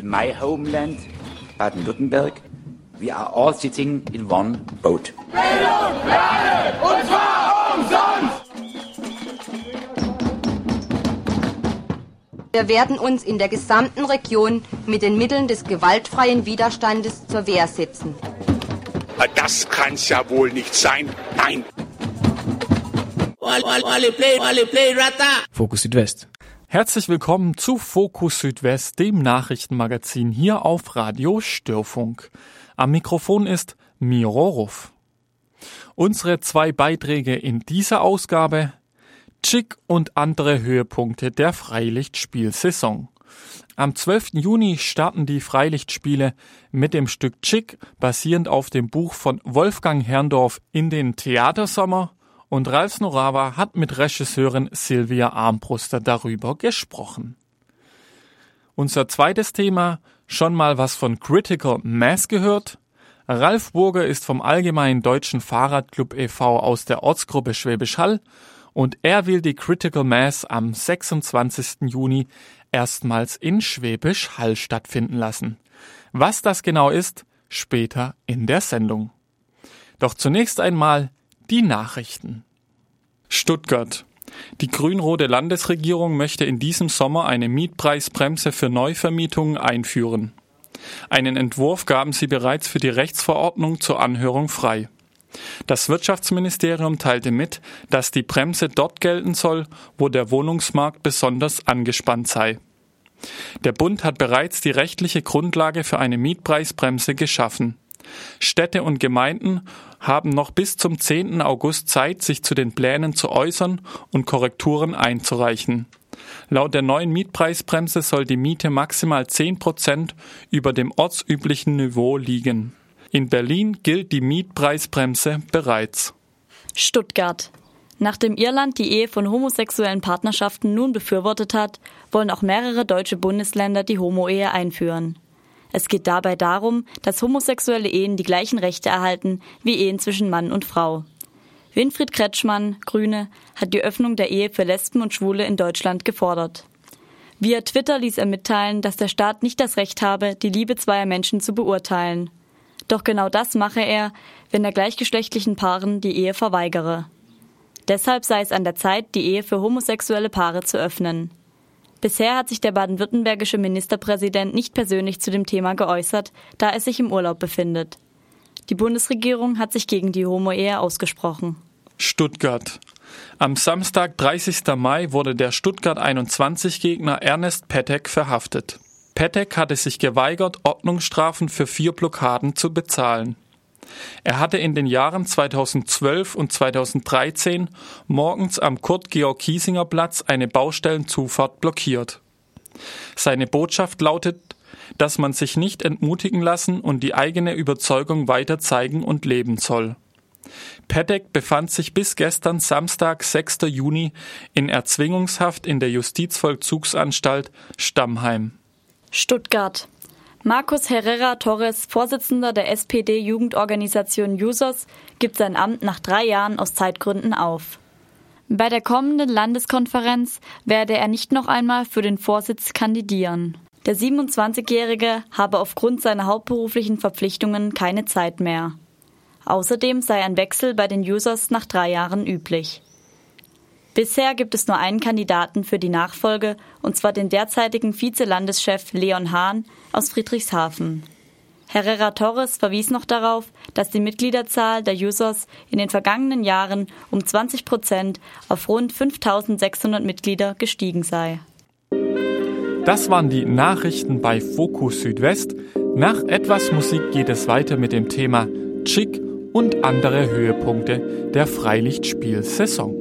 my homeland, Baden-Württemberg, we are all sitting in one boat. Bildung für alle, und zwar umsonst! Wir werden uns in der gesamten Region mit den Mitteln des gewaltfreien Widerstandes zur Wehr setzen. Das kann's ja wohl nicht sein. Nein! Fokus Südwest. Herzlich willkommen zu Fokus Südwest, dem Nachrichtenmagazin hier auf Radio Störfunk. Am Mikrofon ist Miro Ruff. Unsere 2 Beiträge in dieser Ausgabe: Chick und andere Höhepunkte der Freilichtspielsaison. Am 12. Juni starten die Freilichtspiele mit dem Stück Chick, basierend auf dem Buch von Wolfgang Herrndorf, in den Theatersommer, und Ralf Snorawa hat mit Regisseurin Silvia Armbruster darüber gesprochen. Unser zweites Thema: schon mal was von Critical Mass gehört? Ralf Burger ist vom Allgemeinen Deutschen Fahrradclub e.V. aus der Ortsgruppe Schwäbisch Hall und er will die Critical Mass am 26. Juni erstmals in Schwäbisch Hall stattfinden lassen. Was das genau ist, später in der Sendung. Doch zunächst einmal die Nachrichten. Stuttgart. Die grün-rote Landesregierung möchte in diesem Sommer eine Mietpreisbremse für Neuvermietungen einführen. Einen Entwurf gaben sie bereits für die Rechtsverordnung zur Anhörung frei. Das Wirtschaftsministerium teilte mit, dass die Bremse dort gelten soll, wo der Wohnungsmarkt besonders angespannt sei. Der Bund hat bereits die rechtliche Grundlage für eine Mietpreisbremse geschaffen. Städte und Gemeinden haben noch bis zum 10. August Zeit, sich zu den Plänen zu äußern und Korrekturen einzureichen. Laut der neuen Mietpreisbremse soll die Miete maximal 10% über dem ortsüblichen Niveau liegen. In Berlin gilt die Mietpreisbremse bereits. Stuttgart. Nachdem Irland die Ehe von homosexuellen Partnerschaften nun befürwortet hat, wollen auch mehrere deutsche Bundesländer die Homo-Ehe einführen. Es geht dabei darum, dass homosexuelle Ehen die gleichen Rechte erhalten wie Ehen zwischen Mann und Frau. Winfried Kretschmann, Grüne, hat die Öffnung der Ehe für Lesben und Schwule in Deutschland gefordert. Via Twitter ließ er mitteilen, dass der Staat nicht das Recht habe, die Liebe zweier Menschen zu beurteilen. Doch genau das mache er, wenn er gleichgeschlechtlichen Paaren die Ehe verweigere. Deshalb sei es an der Zeit, die Ehe für homosexuelle Paare zu öffnen. Bisher hat sich der baden-württembergische Ministerpräsident nicht persönlich zu dem Thema geäußert, da er sich im Urlaub befindet. Die Bundesregierung hat sich gegen die Homo-Ehe ausgesprochen. Stuttgart. Am Samstag, 30. Mai, wurde der Stuttgart 21-Gegner Ernest Pettek verhaftet. Pettek hatte sich geweigert, Ordnungsstrafen für 4 Blockaden zu bezahlen. Er hatte in den Jahren 2012 und 2013 morgens am Kurt-Georg-Kiesinger-Platz eine Baustellenzufahrt blockiert. Seine Botschaft lautet, dass man sich nicht entmutigen lassen und die eigene Überzeugung weiter zeigen und leben soll. Pettek befand sich bis gestern Samstag, 6. Juni, in Erzwingungshaft in der Justizvollzugsanstalt Stammheim. Stuttgart. Marcus Herrera Torres, Vorsitzender der SPD-Jugendorganisation Jusos, gibt sein Amt nach 3 Jahren aus Zeitgründen auf. Bei der kommenden Landeskonferenz werde er nicht noch einmal für den Vorsitz kandidieren. Der 27-Jährige habe aufgrund seiner hauptberuflichen Verpflichtungen keine Zeit mehr. Außerdem sei ein Wechsel bei den Jusos nach 3 Jahren üblich. Bisher gibt es nur einen Kandidaten für die Nachfolge, und zwar den derzeitigen Vize-Landeschef Leon Hahn aus Friedrichshafen. Herrera Torres verwies noch darauf, dass die Mitgliederzahl der Jusos in den vergangenen Jahren um 20% auf rund 5.600 Mitglieder gestiegen sei. Das waren die Nachrichten bei Fokus Südwest. Nach etwas Musik geht es weiter mit dem Thema Chick und andere Höhepunkte der Freilichtspielsaison.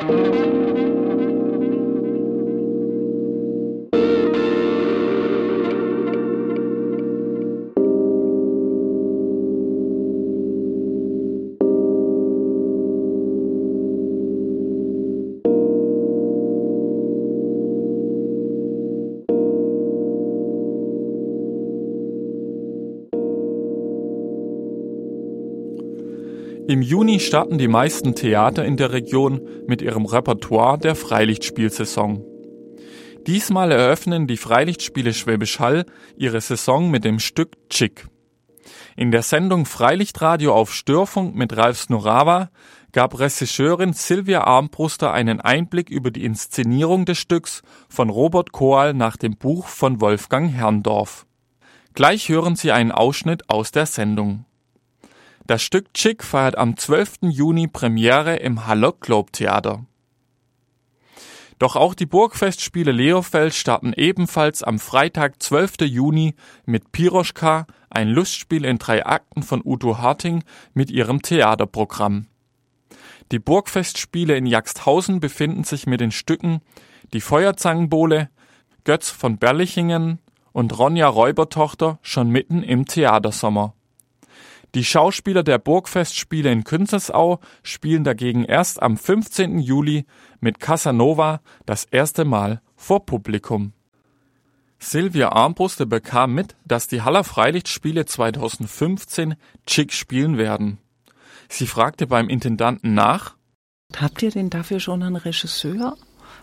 Im Juni starten die meisten Theater in der Region mit ihrem Repertoire der Freilichtspielsaison. Diesmal eröffnen die Freilichtspiele Schwäbisch Hall ihre Saison mit dem Stück Chick. In der Sendung Freilichtradio auf Störfunk mit Ralf Snorawa gab Regisseurin Silvia Armbruster einen Einblick über die Inszenierung des Stücks von Robert Koal nach dem Buch von Wolfgang Herrndorf. Gleich hören Sie einen Ausschnitt aus der Sendung. Das Stück Chick feiert am 12. Juni Premiere im Haller Globe-Theater. Doch auch die Burgfestspiele Leofeld starten ebenfalls am Freitag, 12. Juni mit Piroschka, ein Lustspiel in 3 Akten von Udo Harting mit ihrem Theaterprogramm. Die Burgfestspiele in Jagsthausen befinden sich mit den Stücken Die Feuerzangenbowle, Götz von Berlichingen und Ronja Räubertochter schon mitten im Theatersommer. Die Schauspieler der Burgfestspiele in Künzelsau spielen dagegen erst am 15. Juli mit Casanova das erste Mal vor Publikum. Silvia Armbruster bekam mit, dass die Haller Freilichtspiele 2015 Chick spielen werden. Sie fragte beim Intendanten nach: Habt ihr denn dafür schon einen Regisseur?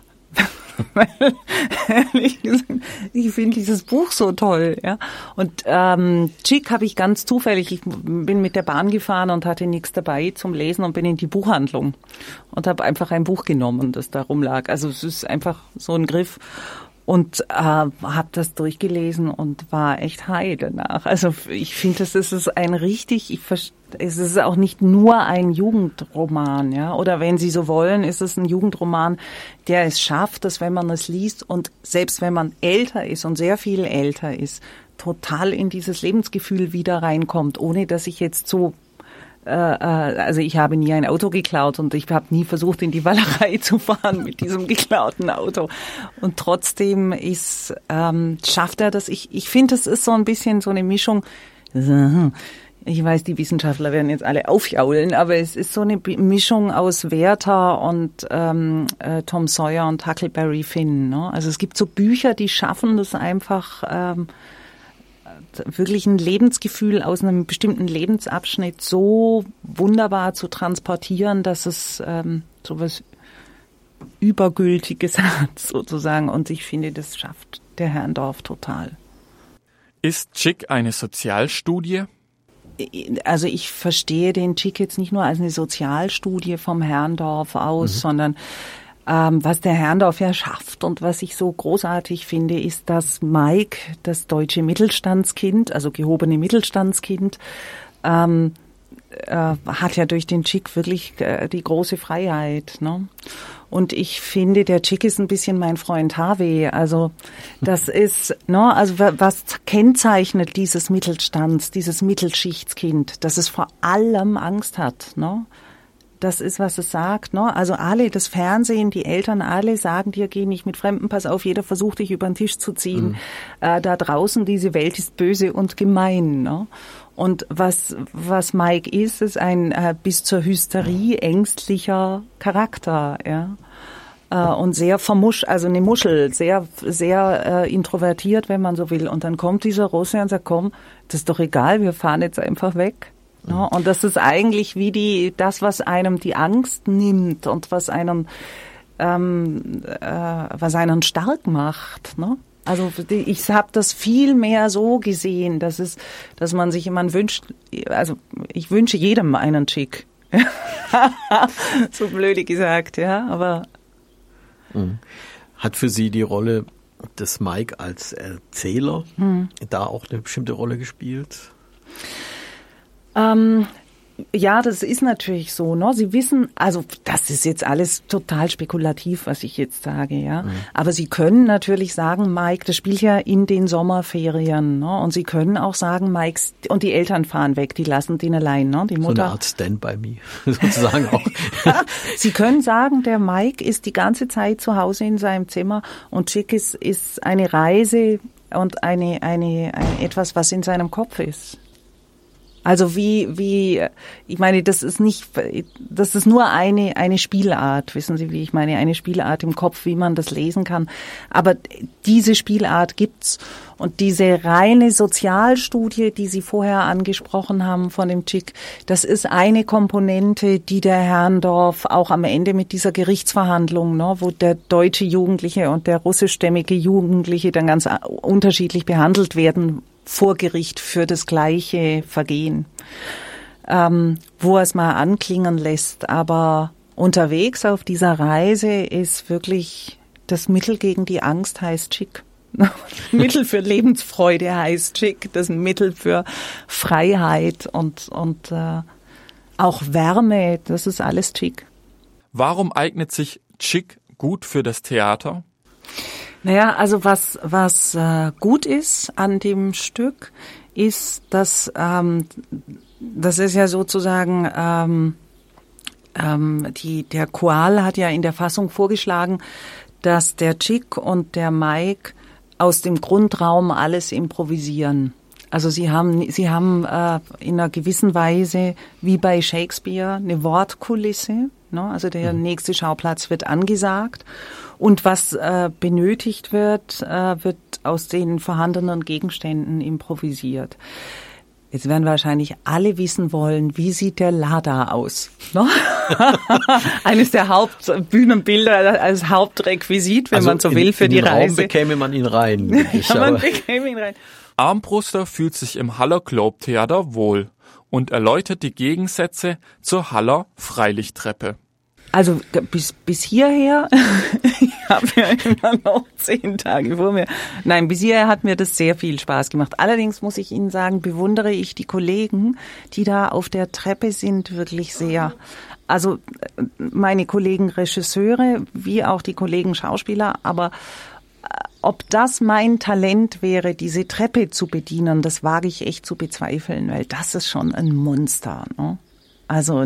Ehrlich gesagt, ich finde dieses Buch so toll, ja. Und Chick habe ich ganz zufällig, ich bin mit der Bahn gefahren und hatte nichts dabei zum Lesen und bin in die Buchhandlung und habe einfach ein Buch genommen, das da rumlag. Also es ist einfach so ein Griff. Und habe das durchgelesen und war echt high danach. Also ich finde, es ist es ist auch nicht nur ein Jugendroman, ja. Oder wenn Sie so wollen, ist es ein Jugendroman, der es schafft, dass wenn man es liest und selbst wenn man älter ist und sehr viel älter ist, total in dieses Lebensgefühl wieder reinkommt, ohne dass ich jetzt so also ich habe nie ein Auto geklaut und ich habe nie versucht, in die Wallerei zu fahren mit diesem geklauten Auto. Und trotzdem schafft er das. Ich finde, es ist so ein bisschen so eine Mischung. Ich weiß, die Wissenschaftler werden jetzt alle aufjaulen, aber es ist so eine Mischung aus Werther und Tom Sawyer und Huckleberry Finn. Ne? Also es gibt so Bücher, die schaffen das einfach wirklich ein Lebensgefühl aus einem bestimmten Lebensabschnitt so wunderbar zu transportieren, dass es so was Übergültiges hat, sozusagen. Und ich finde, das schafft der Herrndorf total. Ist Chick eine Sozialstudie? Also ich verstehe den Chick jetzt nicht nur als eine Sozialstudie vom Herrndorf aus, sondern was der Herrndorf ja schafft und was ich so großartig finde, ist, dass Mike, das deutsche Mittelstandskind, also gehobene Mittelstandskind, hat ja durch den Chick wirklich die große Freiheit, ne? Und ich finde, der Chick ist ein bisschen mein Freund Harvey. Also das ist, ne, also was kennzeichnet dieses Mittelschichtskind, dass es vor allem Angst hat, ne? Das ist, was es sagt, ne? Also alle, das Fernsehen, die Eltern, alle sagen dir, geh nicht mit Fremden, pass auf, jeder versucht dich über den Tisch zu ziehen. Da draußen, diese Welt ist böse und gemein, ne? Und was Mike ist ein bis zur Hysterie ängstlicher Charakter, ja. Und sehr also eine Muschel, sehr, sehr introvertiert, wenn man so will. Und dann kommt dieser Russe und sagt, komm, das ist doch egal, wir fahren jetzt einfach weg. Ja, und das ist eigentlich wie das, was einem die Angst nimmt und was einen stark macht, ne? Also ich habe das viel mehr so gesehen, dass man wünscht, also ich wünsche jedem einen Chick. So blöde gesagt, ja, aber. Hat für Sie die Rolle des Mike als Erzähler da auch eine bestimmte Rolle gespielt? Ja, das ist natürlich so, ne? Sie wissen, also das ist jetzt alles total spekulativ, was ich jetzt sage, ja. Aber Sie können natürlich sagen, Mike, das spielt ja in den Sommerferien, ne? Und Sie können auch sagen, Mike, und die Eltern fahren weg, die lassen den allein, ne? Die Mutter. So eine Art Stand-by-me, sozusagen auch. Sie können sagen, der Mike ist die ganze Zeit zu Hause in seinem Zimmer und Chick ist eine Reise und etwas, was in seinem Kopf ist. Also wie, ich meine, das ist nur eine Spielart, wissen Sie, wie ich meine, eine Spielart im Kopf, wie man das lesen kann. Aber diese Spielart gibt's. Und diese reine Sozialstudie, die Sie vorher angesprochen haben von dem Chick, das ist eine Komponente, die der Herrndorf auch am Ende mit dieser Gerichtsverhandlung, ne, wo der deutsche Jugendliche und der russischstämmige Jugendliche dann ganz unterschiedlich behandelt werden, vor Gericht für das gleiche Vergehen, wo er es mal anklingen lässt. Aber unterwegs auf dieser Reise ist wirklich das Mittel gegen die Angst heißt Chick. Das Mittel für Lebensfreude heißt Chick. Das Mittel für Freiheit und auch Wärme, das ist alles Chick. Warum eignet sich Chick gut für das Theater? Naja, also was gut ist an dem Stück, ist, dass das ist ja sozusagen der Koal hat ja in der Fassung vorgeschlagen, dass der Chick und der Mike aus dem Grundraum alles improvisieren. Also sie haben in einer gewissen Weise wie bei Shakespeare eine Wortkulisse, ne? Also der nächste Schauplatz wird angesagt. Und was benötigt wird, wird aus den vorhandenen Gegenständen improvisiert. Jetzt werden wahrscheinlich alle wissen wollen, wie sieht der Lada aus? Ne? Eines der Hauptbühnenbilder als Hauptrequisit, wenn also man so will, für die Reise. Raum bekäme man ihn rein. Armbruster fühlt sich im Haller Globe Theater wohl und erläutert die Gegensätze zur Haller Freilichttreppe. Also bis hierher, ich habe ja immer noch 10 Tage vor mir. Nein, bis hierher hat mir das sehr viel Spaß gemacht. Allerdings muss ich Ihnen sagen, bewundere ich die Kollegen, die da auf der Treppe sind, wirklich sehr. Also meine Kollegen Regisseure, wie auch die Kollegen Schauspieler, aber ob das mein Talent wäre, diese Treppe zu bedienen, das wage ich echt zu bezweifeln, weil das ist schon ein Monster, ne? Also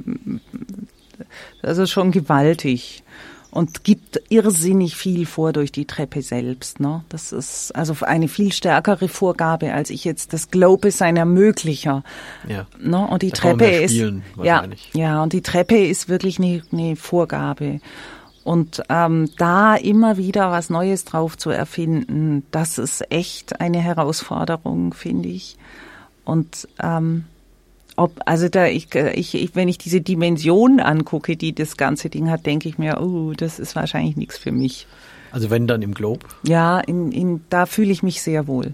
das ist schon gewaltig und gibt irrsinnig viel vor durch die Treppe selbst, ne? Das ist also eine viel stärkere Vorgabe, als ich jetzt das Globe ist ein Ermöglicher. Ja. Ne? Und die Treppe ist ja, und die Treppe ist wirklich eine Vorgabe. Und da immer wieder was Neues drauf zu erfinden, das ist echt eine Herausforderung, finde ich. Und wenn ich diese Dimension angucke, die das ganze Ding hat, denke ich mir, das ist wahrscheinlich nichts für mich. Also wenn dann im Globe? Ja, da fühle ich mich sehr wohl.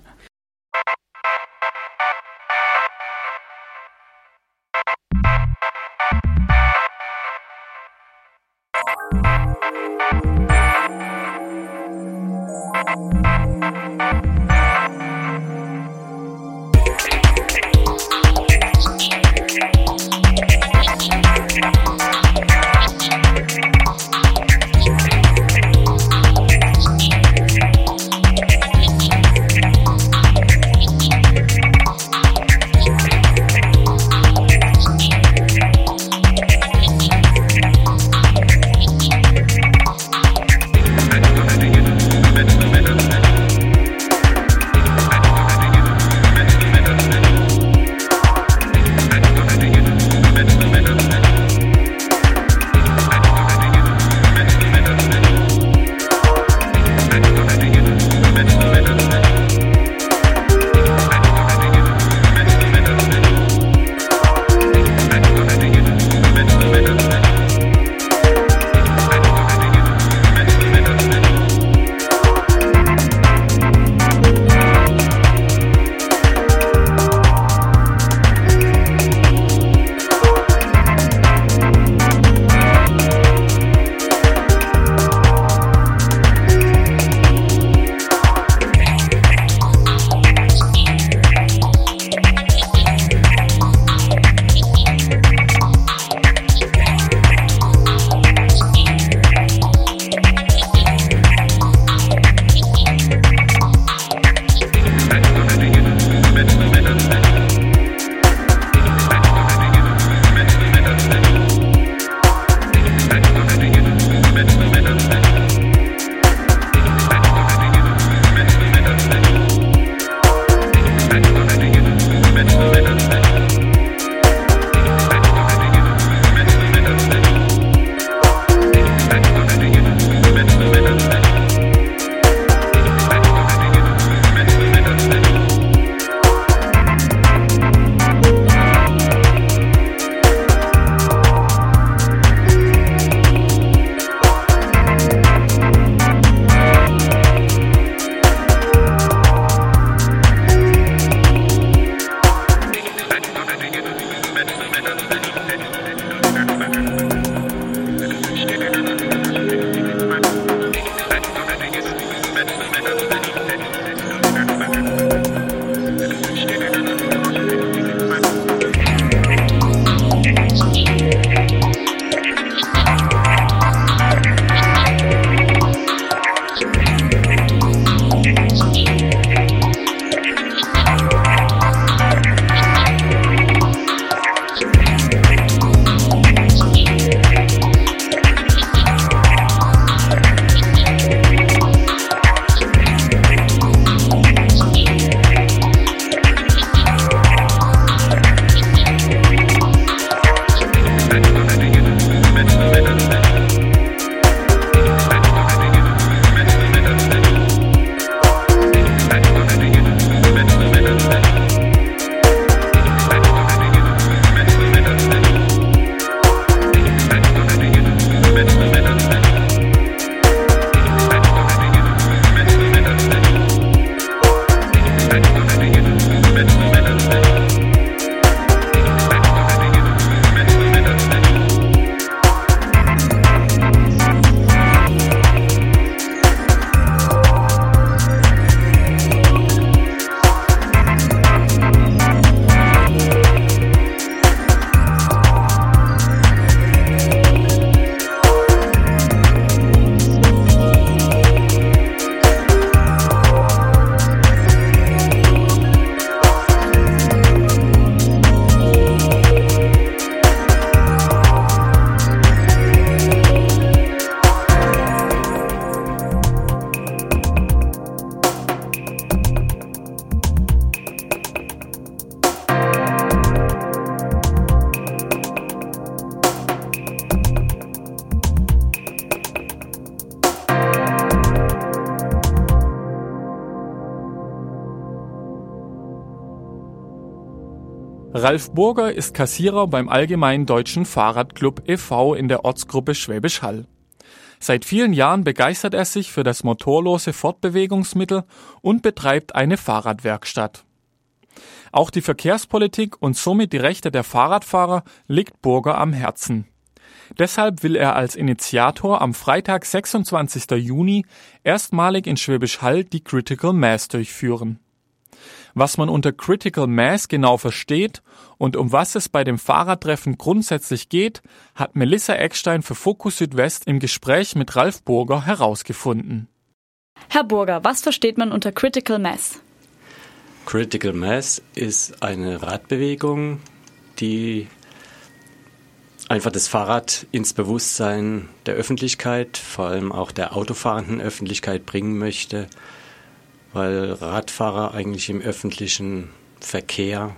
Ralf Burger ist Kassierer beim Allgemeinen Deutschen Fahrradclub e.V. in der Ortsgruppe Schwäbisch Hall. Seit vielen Jahren begeistert er sich für das motorlose Fortbewegungsmittel und betreibt eine Fahrradwerkstatt. Auch die Verkehrspolitik und somit die Rechte der Fahrradfahrer liegt Burger am Herzen. Deshalb will er als Initiator am Freitag, 26. Juni, erstmalig in Schwäbisch Hall die Critical Mass durchführen. Was man unter Critical Mass genau versteht und um was es bei dem Fahrradtreffen grundsätzlich geht, hat Melissa Eckstein für Fokus Südwest im Gespräch mit Ralf Burger herausgefunden. Herr Burger, was versteht man unter Critical Mass? Critical Mass ist eine Radbewegung, die einfach das Fahrrad ins Bewusstsein der Öffentlichkeit, vor allem auch der autofahrenden Öffentlichkeit bringen möchte, weil Radfahrer eigentlich im öffentlichen Verkehr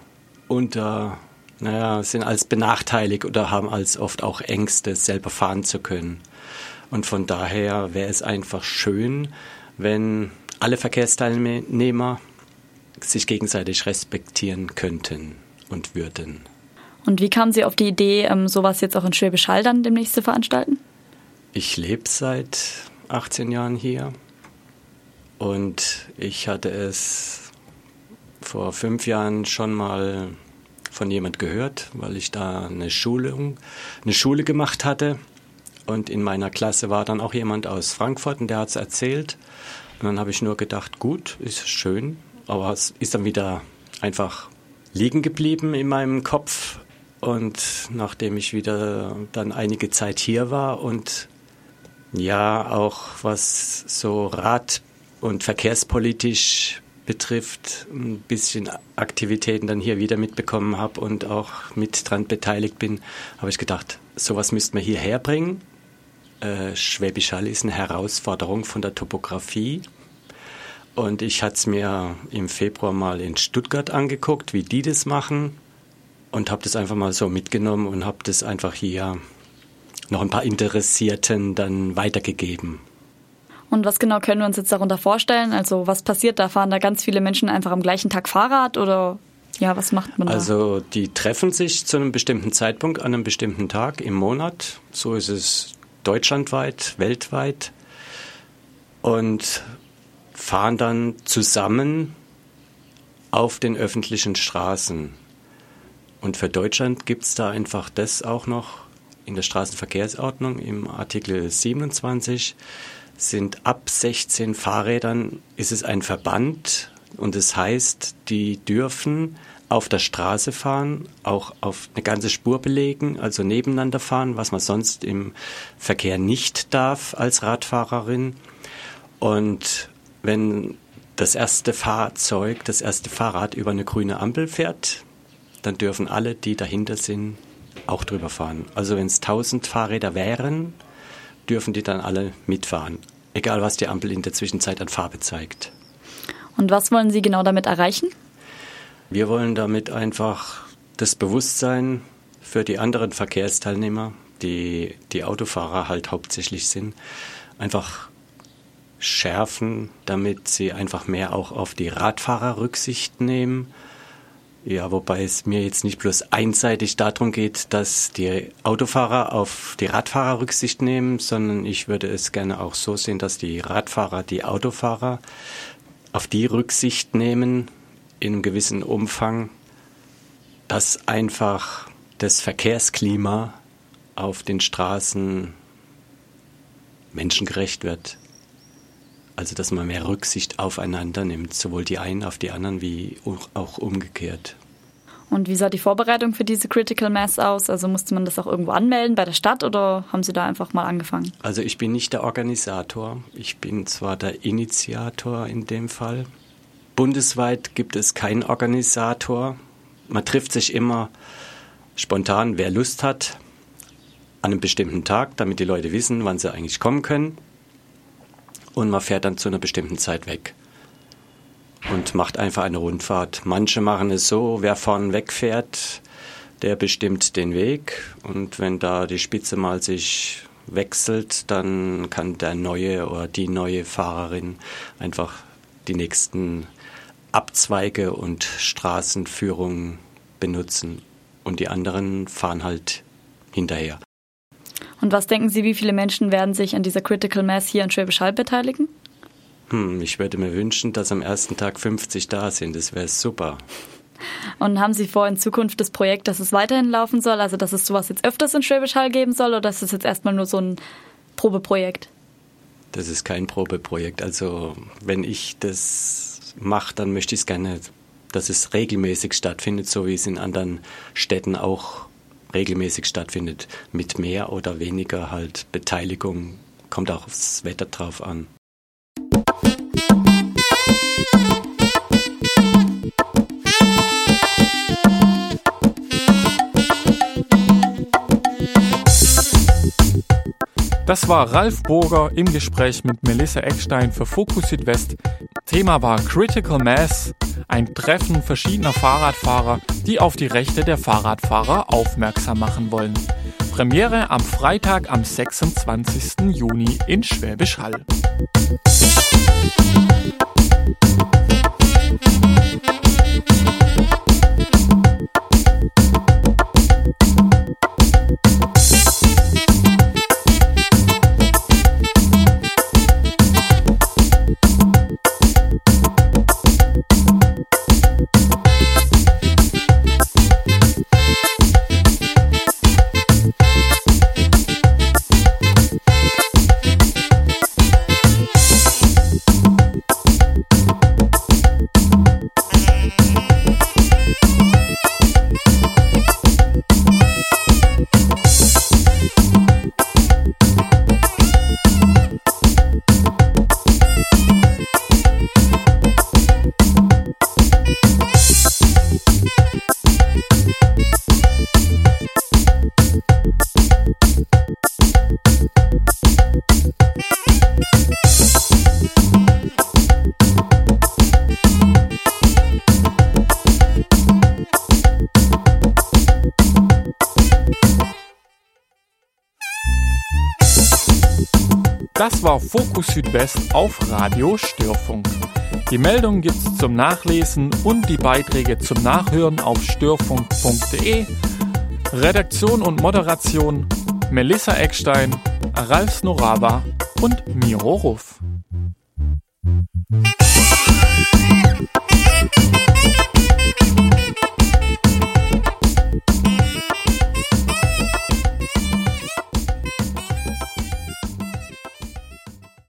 sind als benachteiligt oder haben als oft auch Ängste, selber fahren zu können. Und von daher wäre es einfach schön, wenn alle Verkehrsteilnehmer sich gegenseitig respektieren könnten und würden. Und wie kamen Sie auf die Idee, sowas jetzt auch in Schwäbisch Hall dann demnächst zu veranstalten? Ich lebe seit 18 Jahren hier und ich hatte es vor 5 Jahren schon mal von jemand gehört, weil ich da eine Schule gemacht hatte und in meiner Klasse war dann auch jemand aus Frankfurt und der hat es erzählt und dann habe ich nur gedacht, gut, ist schön, aber es ist dann wieder einfach liegen geblieben in meinem Kopf. Und nachdem ich wieder dann einige Zeit hier war und ja auch was so Rad- und verkehrspolitisch betrifft, ein bisschen Aktivitäten dann hier wieder mitbekommen habe und auch mit dran beteiligt bin, habe ich gedacht, sowas müsste man hierher bringen. Schwäbisch Hall ist eine Herausforderung von der Topografie. Und ich hatte es mir im Februar mal in Stuttgart angeguckt, wie die das machen. Und habe das einfach mal so mitgenommen und habe das einfach hier noch ein paar Interessierten dann weitergegeben. Und was genau können wir uns jetzt darunter vorstellen? Also was passiert da? Fahren da ganz viele Menschen einfach am gleichen Tag Fahrrad oder ja, was macht man da? Also die treffen sich zu einem bestimmten Zeitpunkt an einem bestimmten Tag im Monat. So ist es deutschlandweit, weltweit. Und fahren dann zusammen auf den öffentlichen Straßen. Und für Deutschland gibt es da einfach das auch noch in der Straßenverkehrsordnung im Artikel 27 sind ab 16 Fahrrädern ist es ein Verband und das heißt, die dürfen auf der Straße fahren, auch auf eine ganze Spur belegen, also nebeneinander fahren, was man sonst im Verkehr nicht darf als Radfahrerin. Und wenn das erste Fahrrad über eine grüne Ampel fährt, dann dürfen alle, die dahinter sind, auch drüber fahren. Also wenn es 1000 Fahrräder wären, dürfen die dann alle mitfahren. Egal, was die Ampel in der Zwischenzeit an Farbe zeigt. Und was wollen Sie genau damit erreichen? Wir wollen damit einfach das Bewusstsein für die anderen Verkehrsteilnehmer, die Autofahrer halt hauptsächlich sind, einfach schärfen, damit sie einfach mehr auch auf die Radfahrer Rücksicht nehmen. Ja, wobei es mir jetzt nicht bloß einseitig darum geht, dass die Autofahrer auf die Radfahrer Rücksicht nehmen, sondern ich würde es gerne auch so sehen, dass die Radfahrer die Autofahrer auf die Rücksicht nehmen in einem gewissen Umfang, dass einfach das Verkehrsklima auf den Straßen menschengerecht wird. Also dass man mehr Rücksicht aufeinander nimmt, sowohl die einen auf die anderen wie auch umgekehrt. Und wie sah die Vorbereitung für diese Critical Mass aus? Also musste man das auch irgendwo anmelden bei der Stadt oder haben Sie da einfach mal angefangen? Also ich bin nicht der Organisator, ich bin zwar der Initiator in dem Fall. Bundesweit gibt es keinen Organisator. Man trifft sich immer spontan, wer Lust hat, an einem bestimmten Tag, damit die Leute wissen, wann sie eigentlich kommen können. Und man fährt dann zu einer bestimmten Zeit weg und macht einfach eine Rundfahrt. Manche machen es so, wer vorne wegfährt, der bestimmt den Weg. Und wenn da die Spitze mal sich wechselt, dann kann der neue oder die neue Fahrerin einfach die nächsten Abzweige und Straßenführungen benutzen und die anderen fahren halt hinterher. Und was denken Sie, wie viele Menschen werden sich an dieser Critical Mass hier in Schwäbisch Hall beteiligen? Ich würde mir wünschen, dass am ersten Tag 50 da sind. Das wäre super. Und haben Sie vor, in Zukunft das Projekt, dass es weiterhin laufen soll, also dass es sowas jetzt öfters in Schwäbisch Hall geben soll, oder ist es jetzt erstmal nur so ein Probeprojekt? Das ist kein Probeprojekt. Also wenn ich das mache, dann möchte ich es gerne, dass es regelmäßig stattfindet, so wie es in anderen Städten auch regelmäßig stattfindet. Mit mehr oder weniger halt Beteiligung, kommt auch aufs Wetter drauf an. Das war Ralf Burger im Gespräch mit Melissa Eckstein für Fokus Südwest. Thema war Critical Mass, ein Treffen verschiedener Fahrradfahrer, die auf die Rechte der Fahrradfahrer aufmerksam machen wollen. Premiere am Freitag, am 26. Juni in Schwäbisch Hall. Das war Fokus Südwest auf Radio Störfunk. Die Meldung gibt's zum Nachlesen und die Beiträge zum Nachhören auf störfunk.de. Redaktion und Moderation Melissa Eckstein, Ralf Snoraba und Miro Ruff.